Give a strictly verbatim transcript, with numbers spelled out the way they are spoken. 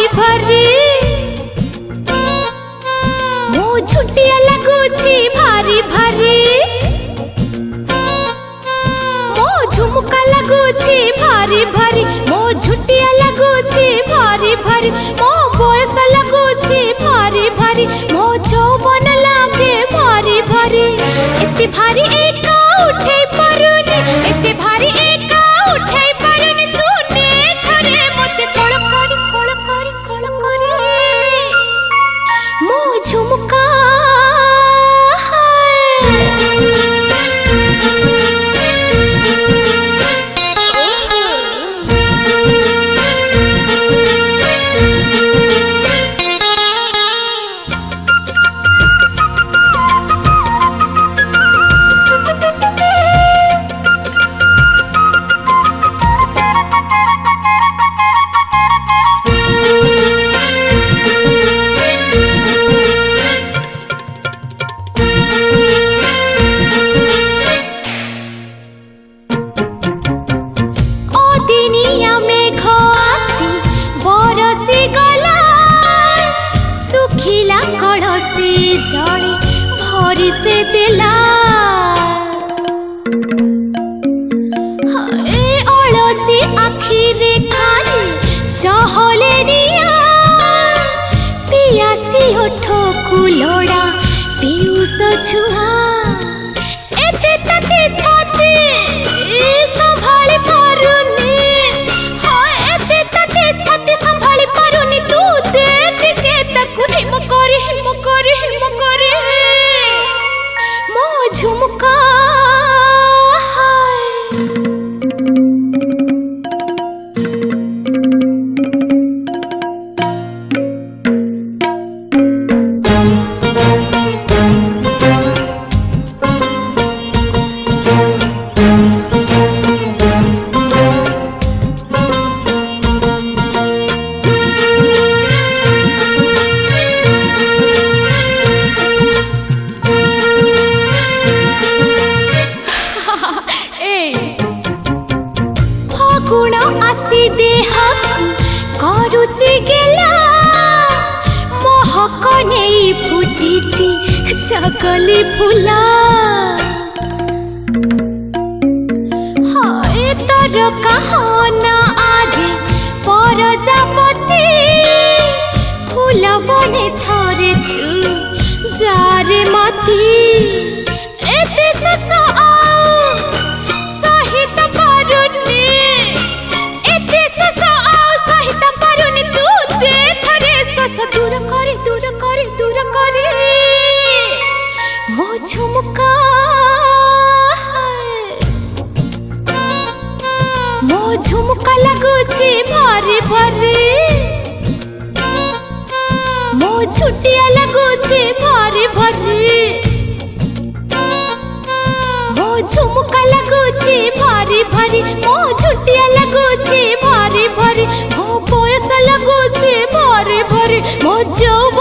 भारी मो छुटिया लगुची भारी भारी मो झुमका लगुची भारी भारी मो झुटिया लगुची भारी भारी मो बयस लगुची भारी भारी मो जौवन लागे भारी भारी एते भारी एका उठे पारुनी एते भारी एका उठे पारुनी तू ने थरे मते कोळ करी कोळ करी कोळ करी मो झुमका जड़े भरी से दिला अलसी आखिरे खाली चहले निया पियासी ओठो कुलोड़ा पीयूष छुआ एते तते छाती संभाली पारुनी एते तते छाती संभाली पारुनी तू देख के तकु हिम करी हिम करी हिम करी मो झुमका गुण आसी देह करुची गेला महक नहीं फुटीची चकली फुला हाय तर कहना आगे परजापति फूल बने थरे तू जारे मती एते सस दूर करे दूर करे दूर करे मो झुमका मो झुमका लगुची भारी भारी मो छुटिया लगुची भारी भारी मो झुमका लगुची भारी भारी मो छुटिया लगुची भारी भारी मो बयस लगुची भारी भारी मो जौ